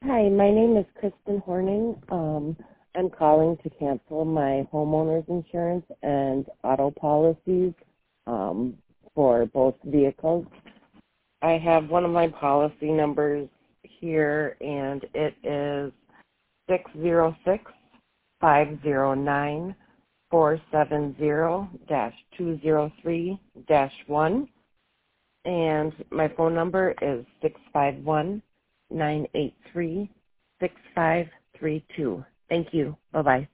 Hi, my name is Kristen Horning. I'm calling to cancel my homeowner's insurance and auto policies for both vehicles. I have one of my policy numbers here, and it is 606-509-470-203-1, and my phone number is 651-983-6532. Thank you. Bye-bye.